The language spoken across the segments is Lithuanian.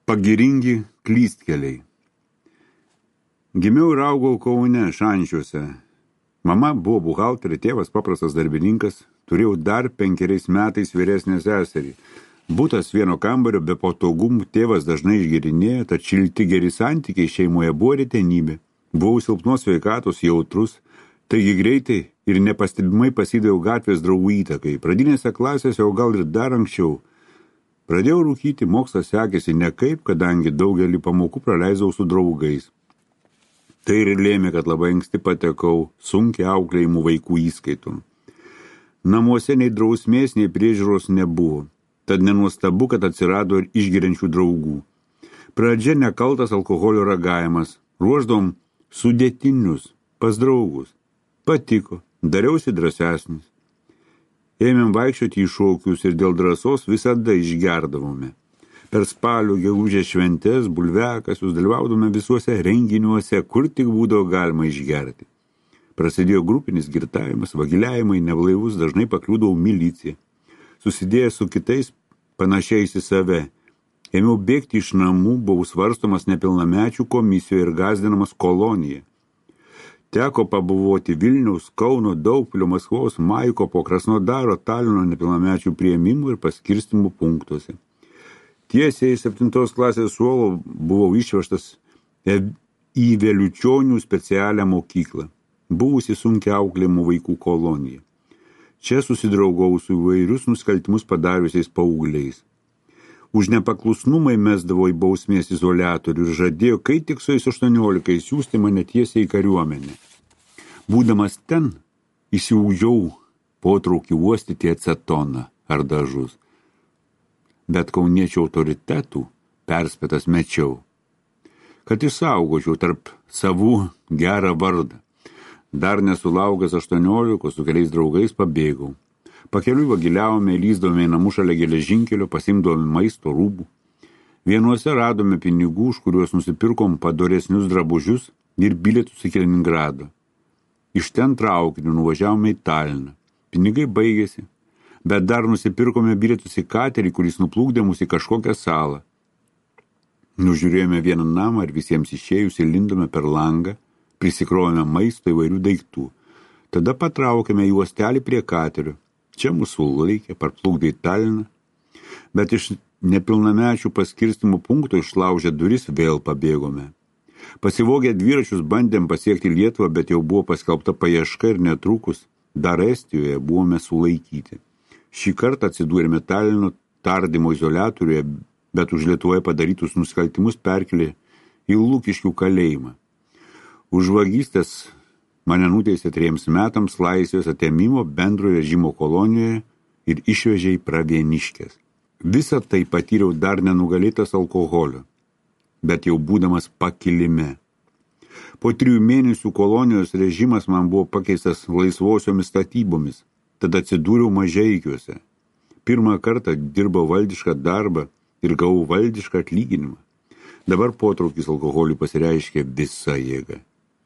Pagiringi klystkeliai. Gimiau ir augau Kaune, Šančiuose. Mama buvo buhalterė, tėvas paprastas darbininkas, turėjau dar 5 metais vyresnę seserį. Butas vieno kambario be patogumų, tėvas dažnai išgerinėjo, tad šilti geri santykiai šeimoje buvo retenybė. Buvau silpnos sveikatos, jautrus, taigi greitai ir nepastebimai pasidaviau gatvės draugų įtakai. Pradinėse klasėse, o gal ir dar anksčiau. Pradėjau rūkyti, mokslas sekėsi nekaip, kadangi daugelį pamokų praleisdavau su draugais. Tai ir lėmė, kad labai anksti patekau sunkiai auklėjimų vaikų įskaitų. Namuose nei drausmės, nei priežiūros nebuvo, tad nenuostabu, kad atsirado ir išgeriančių draugų. Pradžia nekaltas alkoholio ragavimas, ruoždavom sudėtinius pas draugus. Patiko, dariausi drąsesnis. Ėmėm vaikščioti į šokius ir dėl drąsos visada išgerdavome. Per spalio, gegužės šventes, bulviakasius dalyvaudome visuose renginiuose, kur tik būdavo galima išgerti. Prasidėjo grupinis girtavimas, vagiliavimai, neblaivus, dažnai pakliūdavau miliciją. Susidėjęs su kitais panašiais į save. Ėmiau bėgti iš namų, buvau svarstomas nepilnamečių komisijoje ir gąsdinamas kolonija. Teko pabuvoti Vilniaus, Kauno, Daugpilio, Maskvos, Maikopo, Krasnodaro, Talino nepilnamečių priėmimų ir paskirstimų punktuose. Tiesiai 7 klasės suolo buvau išvežtas į Vėliučionių specialią mokyklą, buvusi sunkiai auklėjimų vaikų kolonija. Čia susidraugau su įvairius nusikaltimus padariusiais paaugliais. Už nepaklusnumą įmesdavo į bausmės izoliatorių ir žadėjo, kai tik su 18 siųsti mane tiesiai į kariuomenę. Būdamas ten, įsiūdžiau potraukį uostyti acetoną ar dažus. Bet kauniečių autoritetų perspėtas mečiau, kad išsaugočiau tarp savų gerą vardą. Dar nesulaukęs 18, su keliais draugais pabėgau. Pakeliui vagiliavome, lyzdavome į namų šalia geležinkelio, pasimdavome maisto, rūbų. Vienuose radome pinigų, už kuriuos nusipirkom padoresnius drabužius ir bilietus į Kaliningradą. Iš ten traukiniu nuvažiavome į Taliną. Pinigai baigėsi, bet dar nusipirkome bilietus į katerį, kuris nuplukdė mus į kažkokią salą. Nužiūrėjome vieną namą ir visiems išėjus įlindome per langą, prisikrovėme maisto įvairių daiktų. Tada patraukėme į uostelį prie katerio. Čia mūsų laikė, parplukdė į Taliną, bet iš nepilnamečių paskirstimų punktų išlaužę duris vėl pabėgome. Pasivogę dviračius bandėm pasiekti Lietuvą, bet jau buvo paskelbta paieška ir netrukus dar Estijoje buvome sulaikyti. Šį kartą atsidūrėme Talino tardymo izoliatoriuje, bet už Lietuvoje padarytus nusikaltimus perkelė į Lukiškių kalėjimą. Už vagystes mane nuteisė 3 metams laisvės atėmimo bendrojo režimo kolonijoje ir išvežė į Pravieniškes. Visą tai patyriau dar nenugalėtas alkoholio, bet jau būdamas pakilime. Po 3 mėnesių kolonijos režimas man buvo pakeistas laisvosiomis statybomis, tada atsidūriau Mažeikiuose. 1 kartą dirbau valdišką darbą ir gavau valdišką atlyginimą. Dabar potraukis alkoholiui pasireiškė visą jėgą.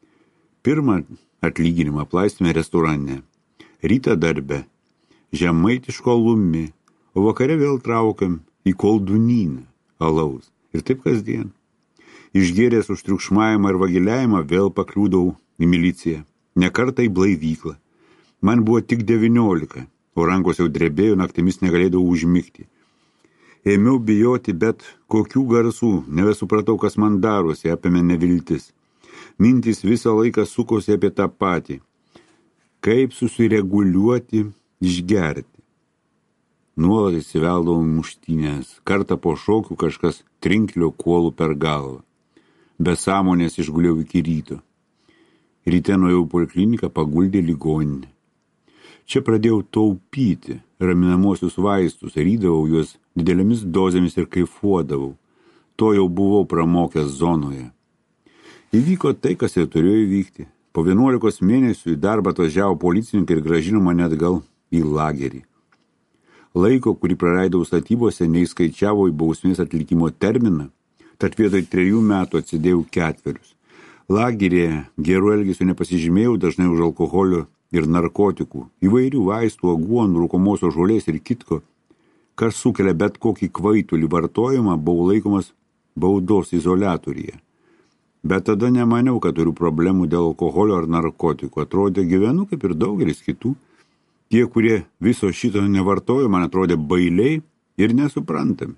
1 atlyginimą aplaistėme restorane, rytą darbe, žemaitiško alumi, o vakare vėl traukiam į Koldūnyną alaus. Ir taip kasdien. Išgėręs už triukšmavimą ir vagiliavimą vėl pakliūdau į miliciją, ne kartą į blaivyklą. Man buvo tik 19, o rankos jau drebėjo, naktimis negalėdavau užmigti. Ėmiau bijoti, bet kokių garsų, nebesupratau, kas man darosi, apėmė neviltis. Mintys visą laiką sukosi apie tą patį. Kaip susireguliuoti, išgerti. Nuolat įsiveldavau muštynės. Kartą po šokių kažkas trinklio kuolų per galvą. Be sąmonės išguliau iki ryto. Ryte nuėjau polikliniką, paguldė ligoninę. Čia pradėjau taupyti raminamosius vaistus, rydavau juos didelėmis dozėmis ir kaifuodavau. To jau buvau pramokęs zonoje. Įvyko tai, kas ir turėjo įvykti. Po 11 mėnesių į darbą atvažiavo policininkai ir grąžino mane atgal į lagerį. Laiko, kurį praleidau statybose, neįskaičiavo į bausmės atlikimo terminą, tad vietoj 3 metų atsidėjau 4. Lagerėje gerų elgesių nepasižymėjau, dažnai už alkoholio ir narkotikų, įvairių vaistų, aguonų, rūkomosios žolės ir kitko, kas sukelia bet kokį kvaitulį vartojimą, buvau laikomas baudos izoliatoriuje. Bet tada nemaniau, kad turiu problemų dėl alkoholio ar narkotikų. Atrodė, gyvenu kaip ir daugelis kitų. Tie, kurie viso šito nevartojo, man atrodė bailiai ir nesuprantami.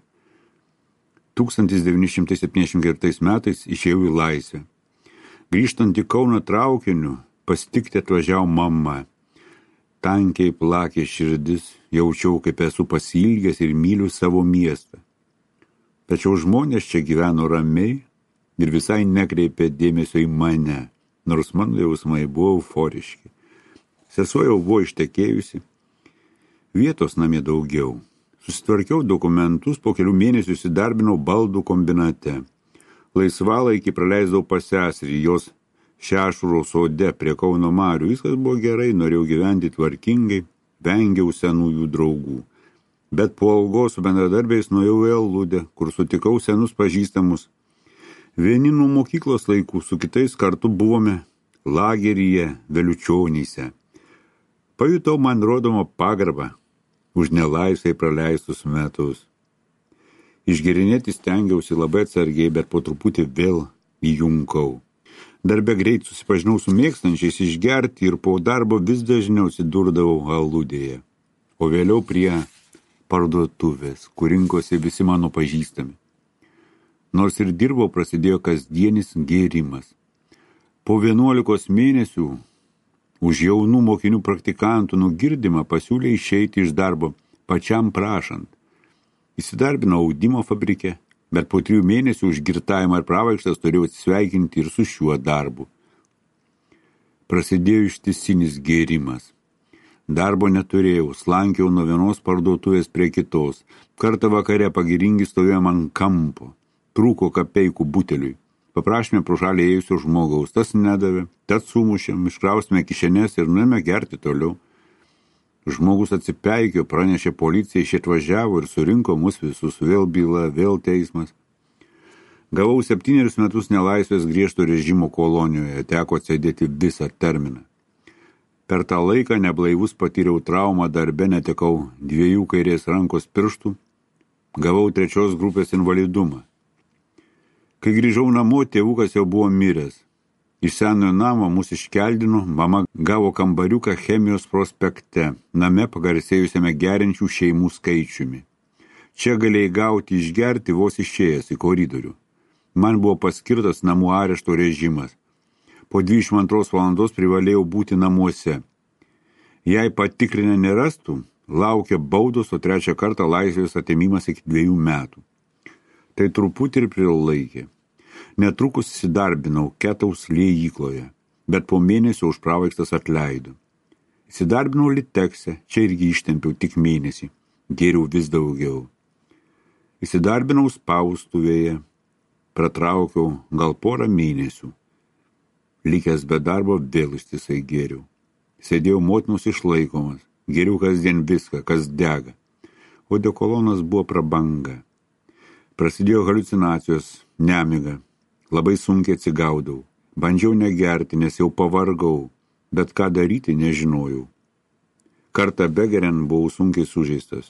1974 metais išėjau į laisvę. Grįžtant į Kauną traukiniu, pasitikti atvažiavo mama. Tankiai plakė širdis, jaučiau, kaip esu pasiilgęs ir myliu savo miestą. Tačiau žmonės čia gyveno ramiai ir visai nekreipė dėmesio į mane, nors mano jausmai buvo euforiški. Sesuo jau buvo ištekėjusi, vietos namie daugiau. Susitvarkiau dokumentus, po kelių mėnesių įsidarbinau baldų kombinate. Laisvalaikį praleisdavau pas seserį, jos Šešuro sode prie Kauno marių. Viskas buvo gerai, norėjau gyventi tvarkingai, vengiau senųjų draugų. Bet po algos su bendradarbiais nuėjau į Aludę, kur sutikau senus pažįstamus. Vieni nuo mokyklos laikų, su kitais kartu buvome lageryje Veliučionyse. Pajutau man rodomą pagarbą už nelaisvai praleistus metus. Išgerinėti stengiausi labai atsargiai, bet po truputį vėl įjunkau. Darbe greit susipažinau su mėgstančiais išgerti ir po darbo vis dažniau atsidurdavau Aludėje, o vėliau prie parduotuvės, kur rinkosi visi mano pažįstami. Nors ir dirbau, prasidėjo kasdienis gėrimas. Po 11 mėnesių už jaunų mokinių praktikantų nugirdimą pasiūlė išeiti iš darbo pačiam prašant. Įsidarbinau audimo fabrike, bet po 3 mėnesių už girtavimą ir pravaikštas turėjau atsisveikinti ir su šiuo darbu. Prasidėjo ištisinis gėrimas. Darbo neturėjau, slankiau nuo vienos parduotuvės prie kitos. Kartą vakare pagiringi stovėjom ant kampo, trūko kapeikų buteliui. Paprašėme pro šalį ėjusio žmogaus, tas nedavė, tad sumušėm, iškraustėme kišenes ir nuėjome gerti toliau. Žmogus atsipeikėjo, pranešė policijai, šie atvažiavo ir surinko mus visus, vėl byla, vėl teismas. Gavau 7 metus nelaisvės griežto režimo kolonijoje, teko atsėdėti visą terminą. Per tą laiką neblaivus patyriau traumą darbe, netekau 2 kairės rankos pirštų, gavau 3 grupės invalidumą. Kai grįžau namo, tėvukas jau buvo miręs. Iš senojo namo mus iškeldino, mama gavo kambariuką Chemijos prospekte, name pagarsėjusiame geriančių šeimų skaičiumi. Čia galėjai gauti išgerti vos išėjęs į koridorių. Man buvo paskirtas namų arešto režimas. Po 22 valandos privalėjau būti namuose. Jei patikrinę nerastų, laukia baudos, o 3 kartą laisvės atėmimas iki 2 metų. Tai truputį ir prilaikė. Netrukus įsidarbinau Ketaus liejykloje, bet po mėnesio už pravaikštas atleido. Įsidarbinau Litekse, čia irgi ištempiau tik mėnesį, gėriau vis daugiau. Įsidarbinau spaustuvėje, pratraukiau gal porą mėnesių. Likęs be darbo vėl ištisai gėriau. Sėdėjau motinos išlaikomas, gėriau kasdien viską, kas dega. Odekolonas buvo prabanga. Prasidėjo haliucinacijos, nemiga. Labai sunkiai atsigaudau. Bandžiau negerti, nes jau pavargau, bet ką daryti nežinojau. Kartą begeriant buvau sunkiai sužeistas.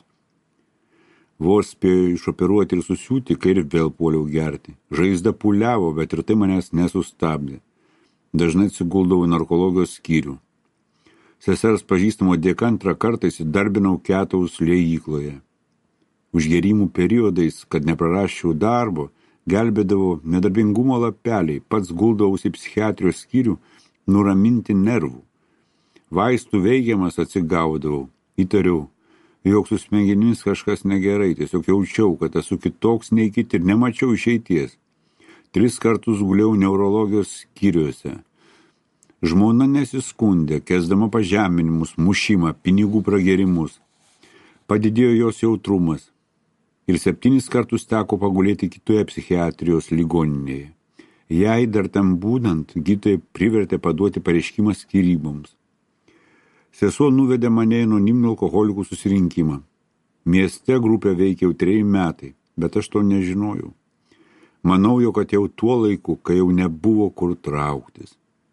Vos spėjau išoperuoti ir susiūti, kai ir vėl puoliau gerti. Žaizda pūliavo, bet ir tai manęs nesustabdė. Dažnai atsiguldavau į narkologijos skyrių. Sesers pažįstamo dėka 2 kartą įsidarbinau Ketaus liejykloje. Užgėrimų periodais, kad neprarasčiau darbo, gelbėdavo nedarbingumo lapeliai, pats guldavausi į psichiatrijos skyrių nuraminti nervų. Vaistų veikiamas atsigaudavau, įtariau, jog su smegenimis kažkas negerai, tiesiog jaučiau, kad esu kitoks nei kiti ir nemačiau išeities. 3 kartus guliau neurologijos skyriuose. Žmona nesiskundė, kesdama pažeminimus, mušimą, pinigų pragėrimus. Padidėjo jos jautrumas. Ir 7 kartus teko pagulėti kitoje psichiatrijos ligoninėje. Jai dar tam būnant, gydytojai privertė paduoti pareiškimą skyryboms. Sesuo nuvedė mane į anoniminių alkoholikų susirinkimą. Mieste grupė veikė jau 3 metai, bet aš to nežinojau. Manau, jog atėjau tuo laiku, kai jau nebuvo kur trauktis.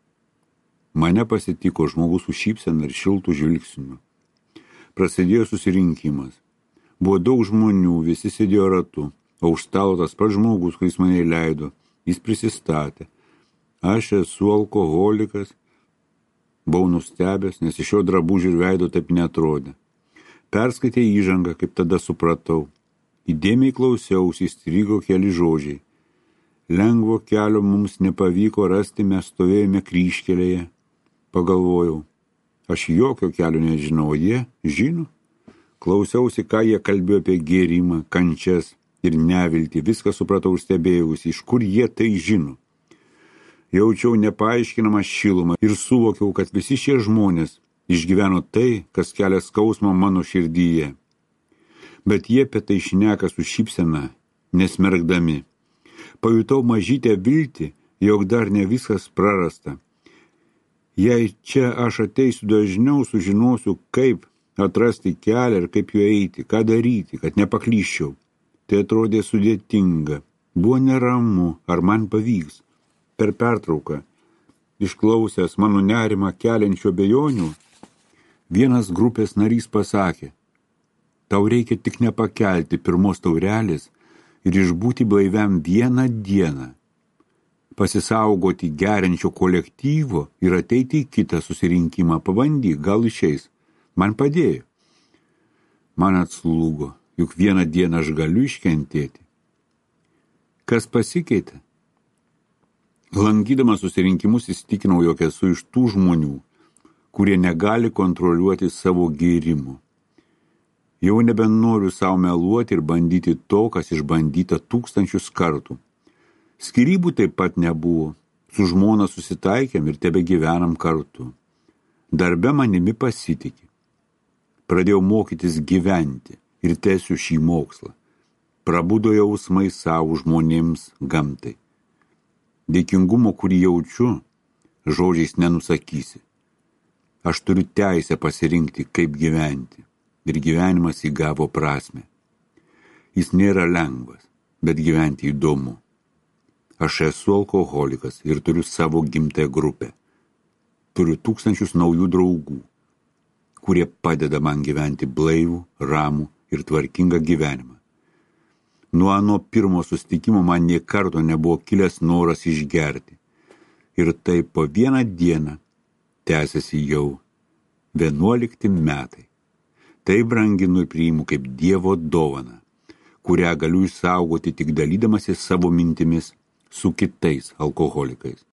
Mane pasitiko žmogus su šypsena ir šiltų žvilgsniu. Prasidėjo susirinkimas. Buvo daug žmonių, visi sėdėjo ratu. o už stalo tas pats žmogus, kuris mane įleido. Jis prisistatė. Aš esu alkoholikas. Buvau nustebęs, nes iš jo drabužių ir veido taip netrodė. Perskaitė įžangą, kaip tada supratau. Įdėmiai klausiausi, įstrigo keli žodžiai. Lengvo kelio mums nepavyko rasti, mes stovėjome kryžkelėje. Pagalvojau, aš jokio kelio nežinau, jie žino. Klausiausi, ką jie kalbėjo apie gėrimą, kančias ir neviltį. Viską supratau ir stebėjausi, iš kur jie tai žino. Jaučiau nepaaiškinamą šilumą ir suvokiau, kad visi šie žmonės išgyveno tai, kas kelia skausmą mano širdyje. Bet jie apie tai šneka su šypsena, nesmergdami. Pajutau mažytę viltį, jog dar ne viskas prarasta. Jei čia aš ateisiu dažniau, sužinosiu, kaip atrasti kelią ir kaip juo eiti, ką daryti, kad nepaklyščiau. Tai atrodė sudėtinga. Buvo neramu, ar man pavyks. Per pertrauką, išklausęs mano nerimą keliančio abejonių, vienas grupės narys pasakė, tau reikia tik nepakelti pirmos taurelės ir išbūti blaiviam vieną dieną, pasisaugoti geriančio kolektyvo ir ateiti į kitą susirinkimą, pabandyk, gal išeis. Man padėjo. Man atslūgo, juk vieną dieną aš galiu iškentėti. Kas pasikeitė? Lankydamas susirinkimus įsitikinau, jog esu iš tų žmonių, kurie negali kontroliuoti savo gėrimų. Jau nebenoriu savo meluoti ir bandyti to, kas išbandyta tūkstančius kartų. Skyrybų taip pat nebuvo. Su žmona susitaikėm ir tebegyvenam kartu. Darbe manimi pasitikė. Pradėjau mokytis gyventi ir tęsiu šį mokslą. Prabudo jausmai savo žmonėms, gamtai. Dėkingumo, kurį jaučiu, žodžiais nenusakysi. Aš turiu teisę pasirinkti, kaip gyventi. Ir gyvenimas įgavo prasmę. Jis nėra lengvas, bet gyventi įdomu. Aš esu alkoholikas ir turiu savo gimtąją grupę. Turiu tūkstančius naujų draugų, kurie padeda man gyventi blaivų, ramų ir tvarkingą gyvenimą. Nuo ano pirmo susitikimo man nė karto nebuvo kilęs noras išgerti. Ir tai po vieną dieną tęsiasi jau 11 metai. Tai branginu ir priimu kaip Dievo dovaną, kurią galiu išsaugoti tik dalydamasi savo mintimis su kitais alkoholikais.